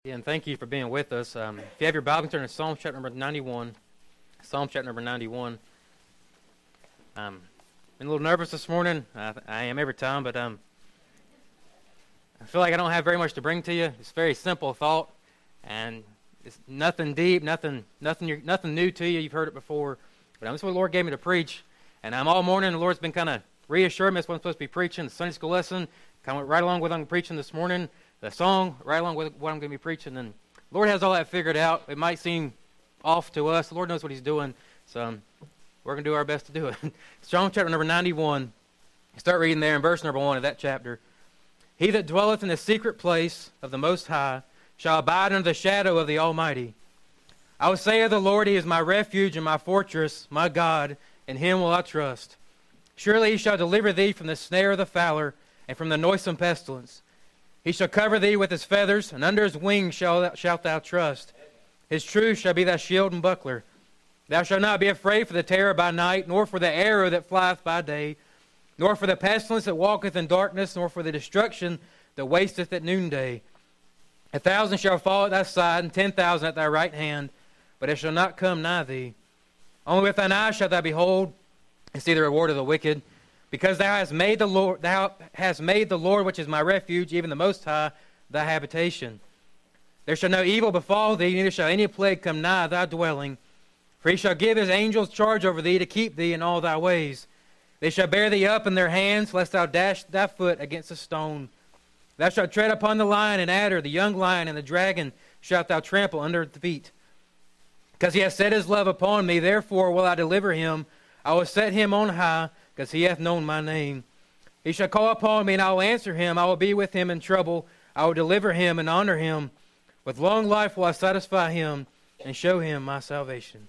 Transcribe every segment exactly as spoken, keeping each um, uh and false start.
Yeah, and thank you for being with us. Um, if you have your Bible, turn to Psalm chapter number ninety-one. Psalm chapter number ninety-one. Um, been a little nervous this morning. I, I am every time, but um, I feel like I don't have very much to bring to you. It's a very simple thought, and it's nothing deep, nothing, nothing, you're, nothing new to you. You've heard it before, but um, this is what the Lord gave me to preach. And I'm um, all morning. The Lord's been kind of reassuring me that's what I'm supposed to be preaching. The Sunday school lesson kind of went right along with what I'm preaching this morning. The song, right along with what I'm going to be preaching. And the Lord has all that figured out. It might seem off to us. The Lord knows what He's doing. So um, we're going to do our best to do it. Psalm chapter number ninety-one. Start reading there in verse number one of that chapter. He that dwelleth in the secret place of the Most High shall abide under the shadow of the Almighty. I will say of the Lord, He is my refuge and my fortress, my God, in Him will I trust. Surely He shall deliver thee from the snare of the fowler and from the noisome pestilence. He shall cover thee with His feathers, and under His wings shalt, shalt thou trust. His truth shall be thy shield and buckler. Thou shalt not be afraid for the terror by night, nor for the arrow that flieth by day, nor for the pestilence that walketh in darkness, nor for the destruction that wasteth at noonday. A thousand shall fall at thy side, and ten thousand at thy right hand, but it shall not come nigh thee. Only with thine eyes shalt thou behold, and see the reward of the wicked. Because thou hast made the Lord, thou hast made the Lord, which is my refuge, even the Most High, thy habitation. There shall no evil befall thee, neither shall any plague come nigh thy dwelling. For He shall give His angels charge over thee to keep thee in all thy ways. They shall bear thee up in their hands, lest thou dash thy foot against a stone. Thou shalt tread upon the lion and adder, the young lion and the dragon shalt thou trample under the feet. Because He hath set His love upon me, therefore will I deliver him. I will set him on high, because He hath known my name. He shall call upon me, and I will answer him. I will be with him in trouble. I will deliver him and honor him. With long life will I satisfy him and show him my salvation.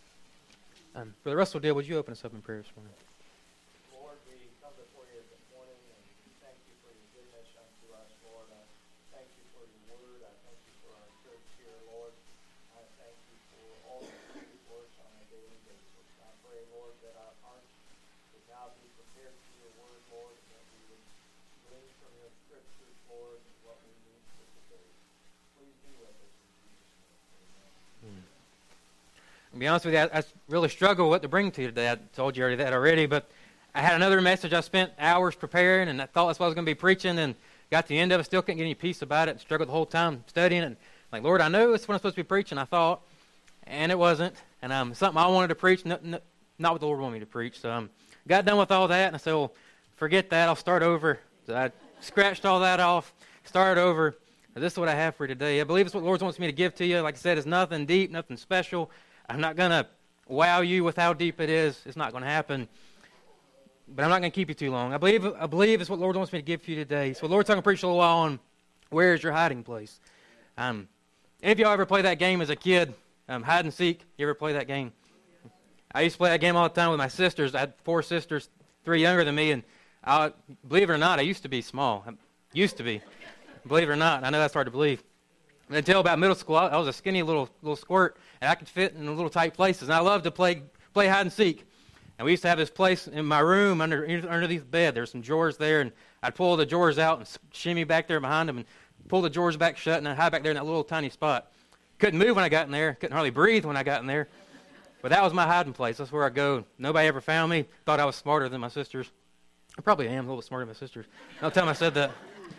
Um, for the rest of the deal, would you open us up in prayer this morning? Lord, we come before you this morning, and we thank you for your goodness unto us, Lord. I thank you for your word. I thank you for our church here, Lord. I thank you for all that you do for us on a daily basis. I pray, Lord, that our hearts would now be prepared for your word, Lord, that we would glean from your scriptures, Lord, what we need for today. Please be with us in Jesus' name. Amen. To be honest with you, I, I really struggle with what to bring to you today. I told you already that already, but I had another message I spent hours preparing, and I thought that's what I was going to be preaching, and got to the end of it, still couldn't get any peace about it, struggled the whole time studying it. And like, Lord, I know it's what I'm supposed to be preaching, I thought, and it wasn't. And um, something I wanted to preach, not, not, not what the Lord wanted me to preach. So I um, got done with all that, and I said, well, forget that, I'll start over. So I scratched all that off, started over. This is what I have for you today. I believe it's what the Lord wants me to give to you. Like I said, it's nothing deep, nothing special. I'm not going to wow you with how deep it is. It's not going to happen. But I'm not going to keep you too long. I believe I believe it's what the Lord wants me to give to you today. So the Lord's going to preach a little while on where is your hiding place. Um, any of y'all ever play that game as a kid, um, hide and seek? You ever play that game? I used to play that game all the time with my sisters. I had four sisters, three younger than me. And I, believe it or not, I used to be small. I used to be. Believe it or not. I know that's hard to believe. Until about middle school, I was a skinny little little squirt, and I could fit in little tight places. And I loved to play play hide and seek. And we used to have this place in my room under underneath the bed. There's some drawers there, and I'd pull the drawers out and shimmy back there behind them and pull the drawers back shut, and I'd hide back there in that little tiny spot. Couldn't move when I got in there. Couldn't hardly breathe when I got in there. But that was my hiding place. That's where I go. Nobody ever found me. Thought I was smarter than my sisters. I probably am a little bit smarter than my sisters. No time I said that.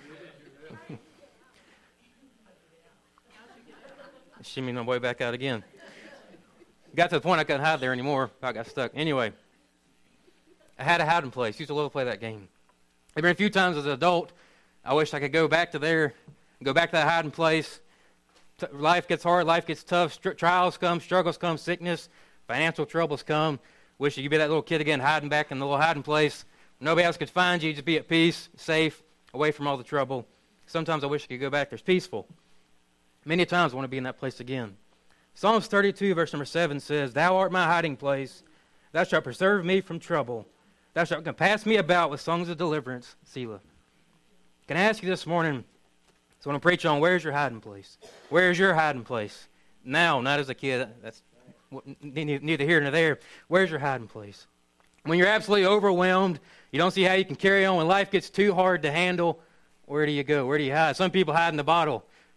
Shimmying my way back out again. Got to the point I couldn't hide there anymore. I got stuck. Anyway, I had a hiding place. Used to love to play that game. There have been a few times as an adult, I wish I could go back to there, go back to that hiding place. T- life gets hard. Life gets tough. Str- trials come. Struggles come. Sickness. Financial troubles come. Wish you could be that little kid again, hiding back in the little hiding place. Nobody else could find you. Just be at peace, safe, away from all the trouble. Sometimes I wish I could go back there. It's peaceful. Many times I want to be in that place again. Psalms thirty-two, verse number seven says, Thou art my hiding place. Thou shalt preserve me from trouble. Thou shalt compass me about with songs of deliverance. Selah. Can I ask you this morning, so I want to preach on where's your hiding place? Where's your hiding place? Now, not as a kid. That's neither here nor there. Where's your hiding place? When you're absolutely overwhelmed, you don't see how you can carry on. When life gets too hard to handle, where do you go? Where do you hide? Some people hide in the bottle.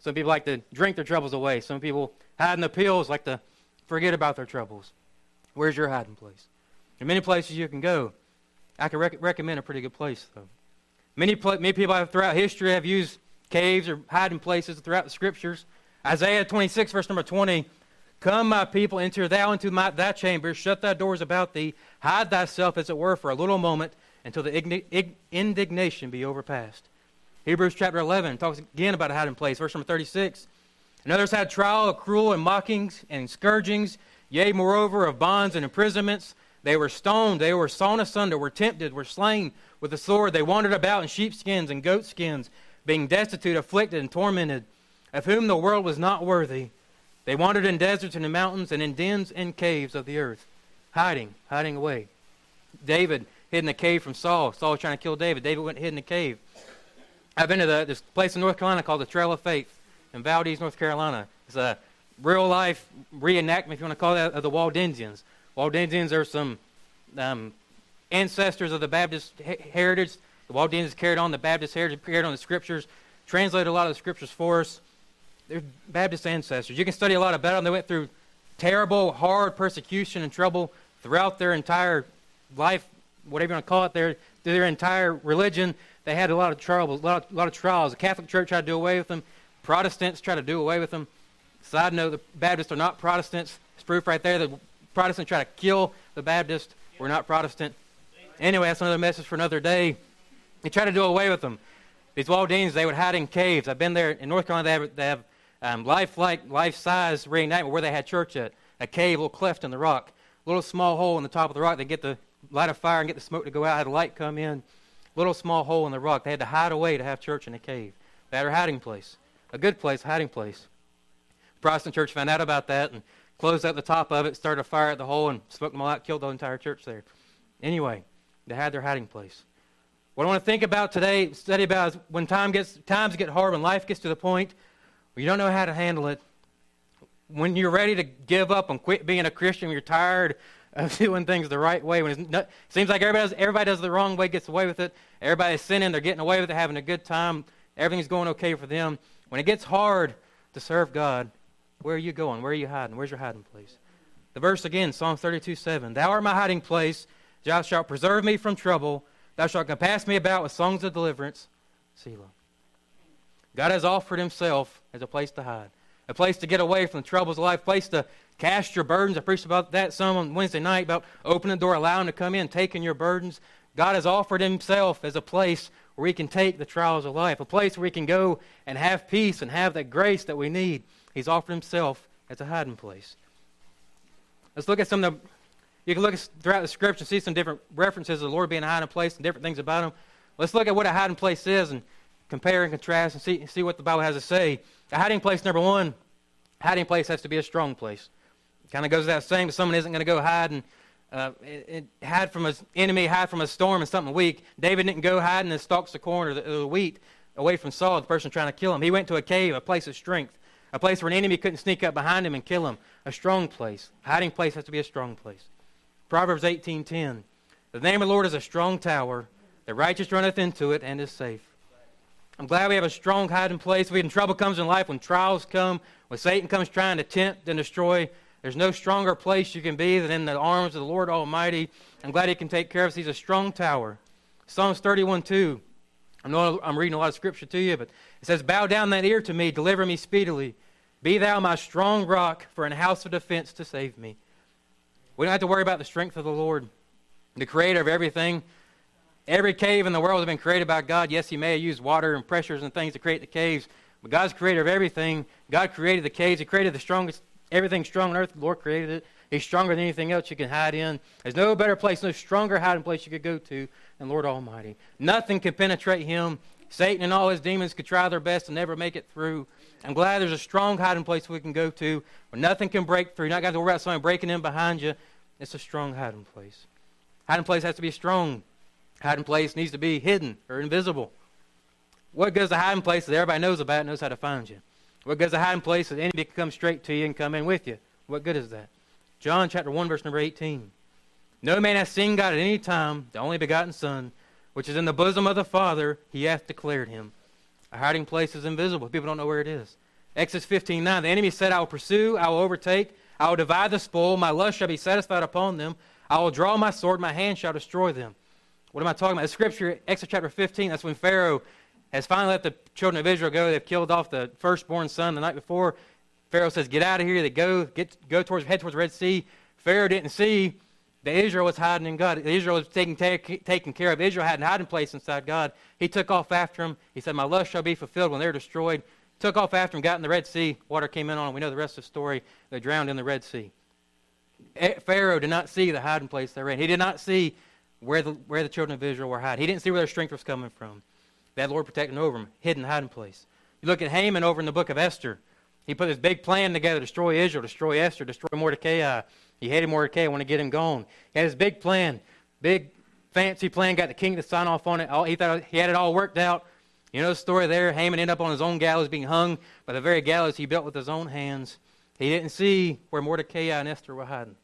Some people like to drink their troubles away. Some people hide in the pills, like to forget about their troubles. Where's your hiding place? There are many places you can go. I can rec- recommend a pretty good place, though. Many, pl- many people have, throughout history have used caves or hiding places throughout the Scriptures. Isaiah twenty-six, verse number twenty, come, my people, enter thou into my, thy chambers, shut thy doors about thee, hide thyself, as it were, for a little moment, until the igni- ig- indignation be overpast. Hebrews chapter eleven talks again about a hiding place, verse number thirty-six. And others had trial of cruel and mockings and scourgings, yea, moreover, of bonds and imprisonments. They were stoned, they were sawn asunder, were tempted, were slain with the sword. They wandered about in sheepskins and goatskins, being destitute, afflicted, and tormented, of whom the world was not worthy. They wandered in deserts and in mountains and in dens and caves of the earth, hiding, hiding away. David hid in a cave from Saul. Saul was trying to kill David. David went and hid in a cave. I've been to the, this place in North Carolina called the Trail of Faith in Valdez, North Carolina. It's a real-life reenactment, if you want to call that, of the Waldensians. Waldensians are some um, ancestors of the Baptist he- heritage. The Waldensians carried on the Baptist heritage, carried on the Scriptures, translated a lot of the Scriptures for us. They're Baptist ancestors. You can study a lot about them. They went through terrible, hard persecution and trouble throughout their entire life, whatever you want to call it, their, their entire religion. They had a lot of troubles, a lot of, a lot of trials. The Catholic Church tried to do away with them. Protestants tried to do away with them. Side note, the Baptists are not Protestants. It's proof right there that Protestants try to kill the Baptists. We're not Protestant. Anyway, that's another message for another day. They try to do away with them. These Waldensians, they would hide in caves. I've been there in North Carolina. They have, they have um, life-like, life-size reenactment where they had church at. A cave, a little cleft in the rock. A little small hole in the top of the rock. They get the light a fire and get the smoke to go out. Had the light come in. Little small hole in the rock. They had to hide away to have church in a cave. They had a hiding place. A good place, hiding place. The Protestant church found out about that and closed out the top of it, started a fire at the hole, and smoked them all out, killed the entire church there. Anyway, they had their hiding place. What I want to think about today, study about, is when time gets, times get hard, when life gets to the point where you don't know how to handle it, when you're ready to give up and quit being a Christian, when you're tired of doing things the right way, when it's not, it seems like everybody does, everybody does it the wrong way, gets away with it, everybody's sinning, they're getting away with it, having a good time, everything's going okay for them. When it gets hard to serve God, where are you going? Where are you hiding? Where's your hiding place? The verse again, Psalm thirty-two seven. Thou art my hiding place. Thou shalt preserve me from trouble. Thou shalt compass me about with songs of deliverance. Selah. God has offered himself as a place to hide, a place to get away from the troubles of life, a place to cast your burdens. I preached about that some on Wednesday night, about opening the door, allowing to come in, taking your burdens. God has offered himself as a place where we can take the trials of life, a place where we can go and have peace and have that grace that we need. He's offered himself as a hiding place. Let's look at some of the, you can look at, throughout the Scripture and see some different references of the Lord being a hiding place and different things about him. Let's look at what a hiding place is and compare and contrast and see, see what the Bible has to say. A hiding place, number one, a hiding place has to be a strong place. It kind of goes without saying, but someone isn't going to go hide and uh, it, it, hide from an enemy, hide from a storm and something weak. David didn't go hide in the stalks of corn or the, or the wheat away from Saul, the person trying to kill him. He went to a cave, a place of strength, a place where an enemy couldn't sneak up behind him and kill him. A strong place. A hiding place has to be a strong place. Proverbs eighteen ten. The name of the Lord is a strong tower. The righteous runneth into it and is safe. I'm glad we have a strong hiding place. When trouble comes in life, when trials come, when Satan comes trying to tempt and destroy, there's no stronger place you can be than in the arms of the Lord Almighty. I'm glad he can take care of us. He's a strong tower. Psalms thirty-one two. I know I'm reading a lot of Scripture to you, but it says, Bow down that ear to me, deliver me speedily. Be thou my strong rock for an house of defense to save me. We don't have to worry about the strength of the Lord, the creator of everything. Every cave in the world has been created by God. Yes, he may have used water and pressures and things to create the caves, but God's creator of everything. God created the caves. He created the strongest, everything strong on earth. The Lord created it. He's stronger than anything else you can hide in. There's no better place, no stronger hiding place you could go to than Lord Almighty. Nothing can penetrate him. Satan and all his demons could try their best to never make it through. I'm glad there's a strong hiding place we can go to where nothing can break through. You're not going to worry about someone breaking in behind you. It's a strong hiding place. Hiding place has to be strong. Hiding place needs to be hidden or invisible. What goes to hiding place that everybody knows about knows how to find you? What goes to hiding place that the enemy can come straight to you and come in with you? What good is that? John chapter one, verse number eighteen. No man hath seen God at any time, the only begotten Son, which is in the bosom of the Father, he hath declared him. A hiding place is invisible. People don't know where it is. Exodus fifteen nine, the enemy said, I will pursue, I will overtake, I will divide the spoil, my lust shall be satisfied upon them, I will draw my sword, my hand shall destroy them. What am I talking about? The scripture, Exodus chapter fifteen, that's when Pharaoh has finally let the children of Israel go. They've killed off the firstborn son the night before. Pharaoh says, get out of here. They go, get, go towards, head towards the Red Sea. Pharaoh didn't see that Israel was hiding in God. Israel was taking, take, taken care of. Israel had a hiding place inside God. He took off after him. He said, my lust shall be fulfilled when they're destroyed. Took off after him, got in the Red Sea. Water came in on them. We know the rest of the story. They drowned in the Red Sea. Pharaoh did not see the hiding place they were in. He did not see where the, where the children of Israel were hiding. He didn't see where their strength was coming from. They had the Lord protecting over them, hidden hiding place. You look at Haman over in the book of Esther. He put this big plan together to destroy Israel, destroy Esther, destroy Mordecai. He hated Mordecai, wanted to get him gone. He had this big plan, big fancy plan, got the king to sign off on it. All, he thought he had it all worked out. You know the story there. Haman ended up on his own gallows being hung by the very gallows he built with his own hands. He didn't see where Mordecai and Esther were hiding.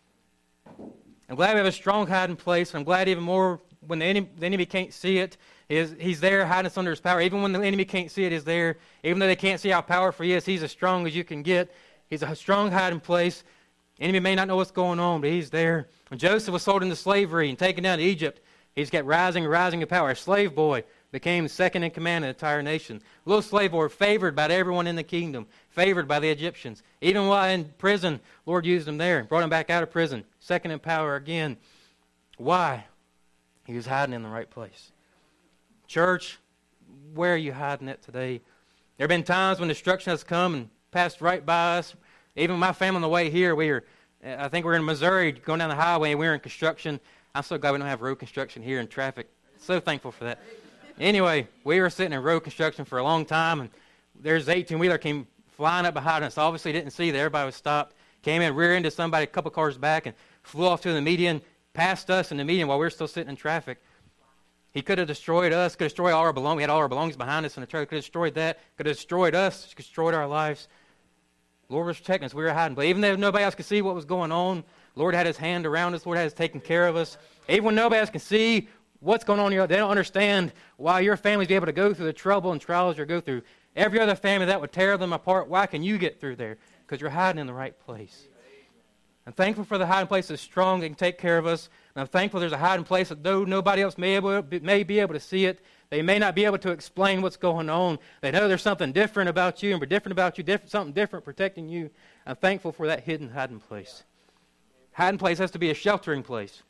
I'm glad we have a strong hiding place. I'm glad even more when the enemy, the enemy can't see it, is he's there hiding us under his power. Even when the enemy can't see it, he's there. Even though they can't see how powerful he is, he's as strong as you can get. He's a strong hiding place. The enemy may not know what's going on, but he's there. When Joseph was sold into slavery and taken down to Egypt, he's kept rising and rising in power. A slave boy became second in command of the entire nation. A little slave boy favored by everyone in the kingdom, favored by the Egyptians. Even while in prison, Lord used him there, brought him back out of prison, second in power again. Why? He was hiding in the right place. Church, where are you hiding it today? There have been times when destruction has come and passed right by us. Even my family on the way here, we were, I think we were in Missouri going down the highway and we were in construction. I'm so glad we don't have road construction here in traffic. So thankful for that. Anyway, we were sitting in road construction for a long time, and there's an eighteen-wheeler came flying up behind us. Obviously didn't see that. Everybody was stopped. Came in, rear ended somebody a couple cars back, and flew off to the median, passed us in the median while we were still sitting in traffic. He could have destroyed us, could have destroyed all our belongings. We had all our belongings behind us in the trailer. Could have destroyed that. Could have destroyed us. Could have destroyed our lives. Lord was protecting us. We were hiding. But even though nobody else could see what was going on, Lord had his hand around us. Lord had us taking care of us. Even when nobody else can see what's going on here, they don't understand why your family's be able to go through the trouble and trials you go through. Every other family that would tear them apart, why can you get through there? Because you're hiding in the right place. I'm thankful for the hiding place that's strong, that can take care of us. And I'm thankful there's a hiding place that though nobody else may, able, may be able to see it, they may not be able to explain what's going on. They know there's something different about you and we're different about you, different, something different protecting you. I'm thankful for that hidden hiding place. Hiding place has to be a sheltering place.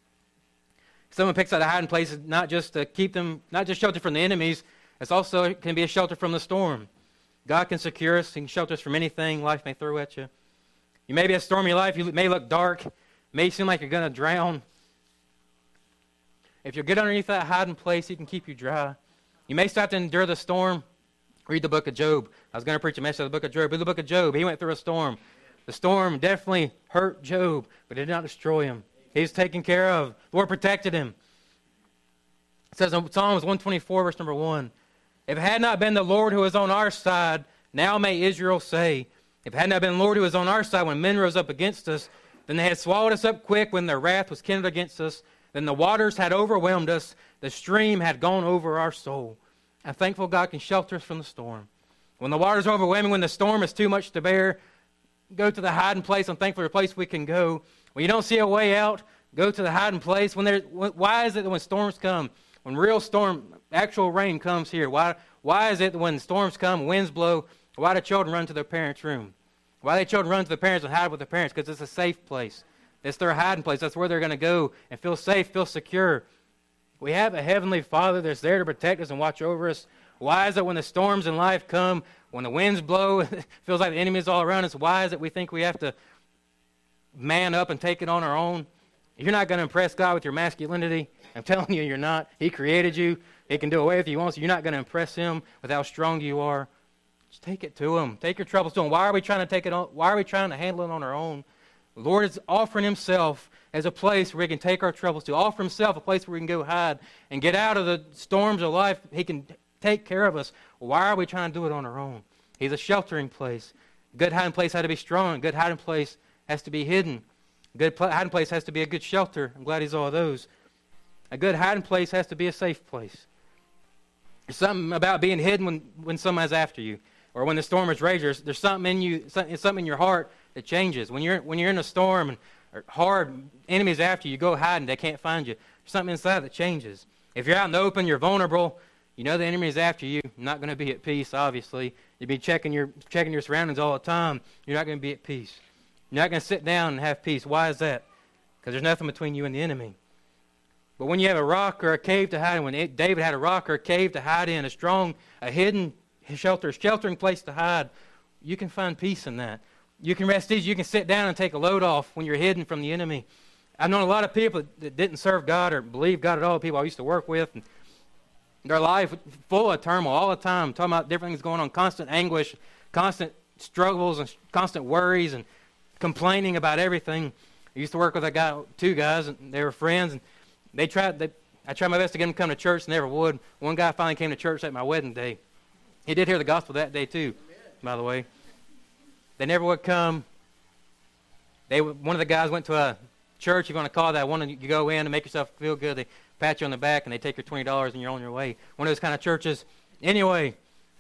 Someone picks out a hiding place not just to keep them, not just shelter from the enemies, it's also it can be a shelter from the storm. God can secure us, He can shelter us from anything life may throw at you. You may be a storm in your life, you may look dark, may seem like you're going to drown. If you're good underneath that hiding place, He can keep you dry. You may still have to endure the storm. Read the book of Job. I was going to preach a message of the book of Job. Read the book of Job. He went through a storm. The storm definitely hurt Job, but it did not destroy him. He was taken care of. The Lord protected him. It says in Psalms one twenty-four, verse number one, if it had not been the Lord who was on our side, now may Israel say, if it had not been the Lord who was on our side when men rose up against us, then they had swallowed us up quick when their wrath was kindled against us. Then the waters had overwhelmed us. The stream had gone over our soul. I'm thankful God can shelter us from the storm. When the waters are overwhelming, when the storm is too much to bear, go to the hiding place. I'm thankful for a place we can go. When you don't see a way out, go to the hiding place. When there, why is it that when storms come, when real storm, actual rain comes here, why, why is it that when storms come, winds blow, why do children run to their parents' room? Why do children run to their parents and hide with their parents? Because it's a safe place. It's their hiding place. That's where they're going to go and feel safe, feel secure. We have a heavenly Father that's there to protect us and watch over us. Why is it when the storms in life come, when the winds blow, it feels like the enemy is all around us, why is it we think we have to man up and take it on our own? You're not going to impress God with your masculinity. I'm telling you, you're not. He created you. He can do away with you if he wants. You're not going to impress him with how strong you are. Just take it to him. Take your troubles to him. Why are we trying to take it on? Why are we trying to handle it on our own? The Lord is offering himself as a place where he can take our troubles to. Offer himself a place where we can go hide and get out of the storms of life. He can take care of us. Why are we trying to do it on our own? He's a sheltering place. A good hiding place has to be strong. A good hiding place has to be hidden. A good hiding place has to be a good shelter. I'm glad he's all of those. A good hiding place has to be a safe place. There's something about being hidden when, when someone's after you. or when the storm is raging, there's, there's something in you, something, something in your heart that changes. When you're when you're in a storm and or hard enemies after you, you go hide and they can't find you. There's something inside that changes. If you're out in the open, you're vulnerable. You know the enemy is after you. You're not going to be at peace, obviously. You'll be checking your checking your surroundings all the time. You're not going to be at peace. You're not going to sit down and have peace. Why is that? Because there's nothing between you and the enemy. But when you have a rock or a cave to hide in, when it, David had a rock or a cave to hide in, a strong, a hidden shelter, sheltering place to hide, you can find peace in that. You can rest easy. You can sit down and take a load off when you're hidden from the enemy. I've known a lot of people that didn't serve God or believe God at all, people I used to work with, and their life full of turmoil all the time, talking about different things going on, constant anguish, constant struggles and constant worries and complaining about everything. I used to work with a guy, two guys, and they were friends, and they tried. They, I tried my best to get them to come to church, and never would. One guy finally came to church at my wedding day. He did hear the gospel that day too, by the way. They never would come. They one of the guys went to a church, if you want to call that, one, you go in and make yourself feel good. They pat you on the back and they take your twenty dollars and you're on your way. One of those kind of churches. Anyway,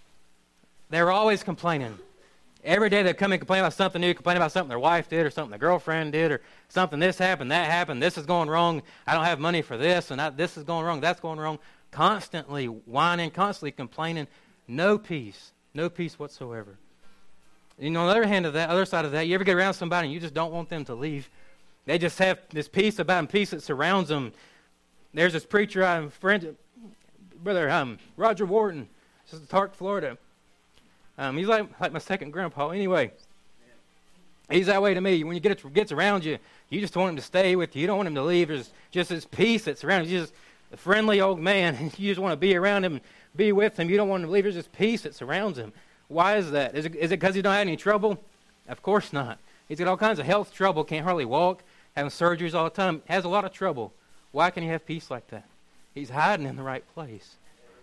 they were always complaining. Every day they'd come and complain about something new, complain about something their wife did or something their girlfriend did or something this happened, that happened, this is going wrong, I don't have money for this, and I, this is going wrong, that's going wrong. Constantly whining, constantly complaining. No peace. No peace whatsoever. You know, on the other hand of that, other side of that, you ever get around somebody and you just don't want them to leave. They just have this peace about them, peace that surrounds them. There's this preacher, I'm friend, brother um, Roger Wharton, this is Tark, Florida. Um, he's like like my second grandpa. Anyway, he's that way to me. When you get it gets around you, you just want him to stay with you. You don't want him to leave. There's just this peace that surrounds you. He's just a friendly old man, and you just want to be around him and be with him. You don't want him to leave. There's this peace that surrounds him. Why is that? Is it is it because he don't have any trouble? Of course not. He's got all kinds of health trouble. Can't hardly walk. Having surgeries all the time. Has a lot of trouble. Why can he have peace like that? He's hiding in the right place.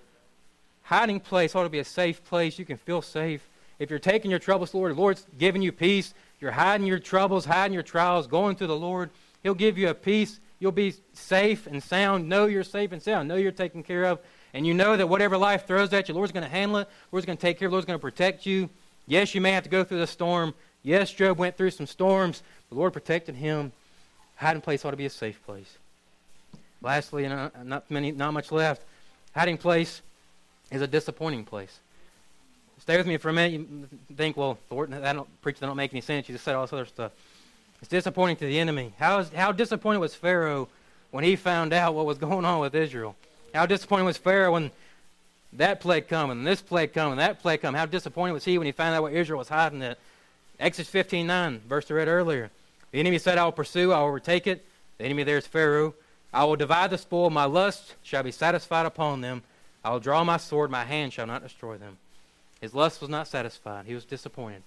Hiding place ought to be a safe place. You can feel safe. If you're taking your troubles to the Lord, the Lord's giving you peace. You're hiding your troubles, hiding your trials, going to the Lord. He'll give you a peace. You'll be safe and sound. Know you're safe and sound. Know you're taken care of. And you know that whatever life throws at you, the Lord's going to handle it. The Lord's going to take care of it. The Lord's going to protect you. Yes, you may have to go through the storm. Yes, Job went through some storms. The Lord protected him. Hiding place ought to be a safe place. Lastly, and not many, not much left, hiding place is a disappointing place. Stay with me for a minute. You think, well, Lord, that don't, preacher, that don't make any sense. You just said all this other stuff. It's disappointing to the enemy. How, is, how disappointed was Pharaoh when he found out what was going on with Israel? How disappointed was Pharaoh when that plague come and this plague come and that plague come? How disappointed was he when he found out what Israel was hiding at? Exodus fifteen nine, verse I read earlier. The enemy said, I will pursue, I will overtake it. The enemy there is Pharaoh. I will divide the spoil. My lust shall be satisfied upon them. I will draw my sword. My hand shall not destroy them. His lust was not satisfied. He was disappointed.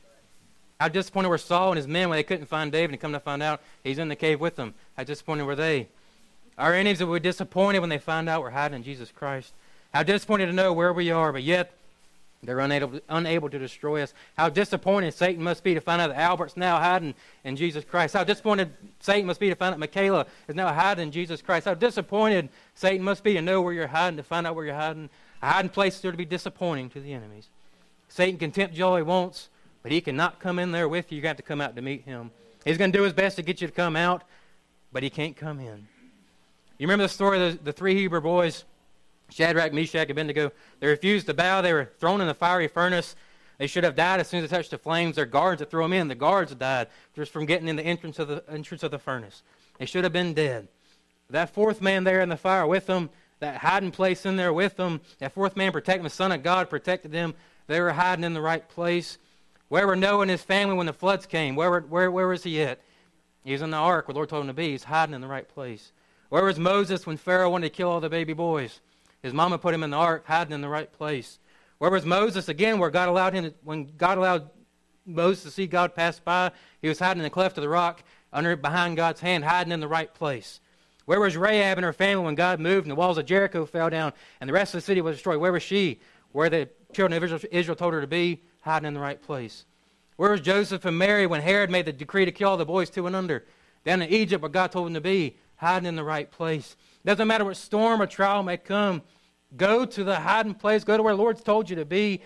How disappointed were Saul and his men when they couldn't find David and come to find out he's in the cave with them? How disappointed were they? Our enemies will be disappointed when they find out we're hiding in Jesus Christ. How disappointed to know where we are, but yet they're unable, unable to destroy us. How disappointed Satan must be to find out that Albert's now hiding in Jesus Christ. How disappointed Satan must be to find out Michaela is now hiding in Jesus Christ. How disappointed Satan must be to know where you're hiding, to find out where you're hiding. A hiding place is there to be disappointing to the enemies. Satan can tempt you all he wants, but he cannot come in there with you. You got to come out to meet him. He's going to do his best to get you to come out, but he can't come in. You remember the story of the, the three Hebrew boys? Shadrach, Meshach, and Abednego. They refused to bow. They were thrown in the fiery furnace. They should have died as soon as they touched the flames. Their guards that threw them in, the guards died just from getting in the entrance of the entrance of the furnace. They should have been dead. That fourth man there in the fire with them, that hiding place in there with them, that fourth man protecting the Son of God protected them. They were hiding in the right place. Where were Noah and his family when the floods came? Where were, where where was he at? He was in the ark where the Lord told him to be. He's hiding in the right place. Where was Moses when Pharaoh wanted to kill all the baby boys? His mama put him in the ark, hiding in the right place. Where was Moses again, where God allowed him to, when God allowed Moses to see God pass by, he was hiding in the cleft of the rock, under behind God's hand, hiding in the right place. Where was Rahab and her family when God moved and the walls of Jericho fell down and the rest of the city was destroyed? Where was she? Where the children of Israel, Israel told her to be, hiding in the right place. Where was Joseph and Mary when Herod made the decree to kill all the boys two and under? Down in Egypt where God told them to be, hiding in the right place. Doesn't matter what storm or trial may come, go to the hiding place. Go to where the Lord's told you to be.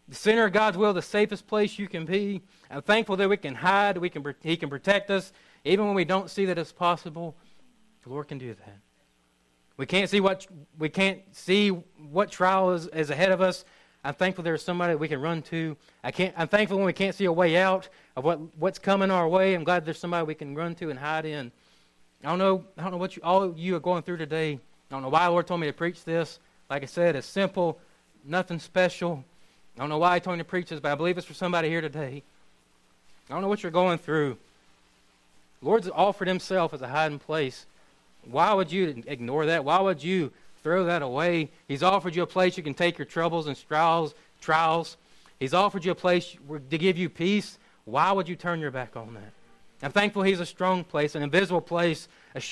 the center of God's will, the safest place you can be. I'm thankful that we can hide, we can, He can protect us, even when we don't see that it's possible. The Lord can do that. We can't see what we can't see what trial is, is ahead of us. I'm thankful there's somebody that we can run to. I can't. I'm thankful when we can't see a way out of what, what's coming our way. I'm glad there's somebody we can run to and hide in. I don't know. I don't know what you, all of you are going through today. I don't know why the Lord told me to preach this. Like I said, it's simple, nothing special. I don't know why He told me to preach this, but I believe it's for somebody here today. I don't know what you're going through. The Lord's offered Himself as a hiding place. Why would you ignore that? Why would you throw that away? He's offered you a place you can take your troubles and trials. trials. He's offered you a place to give you peace. Why would you turn your back on that? I'm thankful He's a strong place, an invisible place, a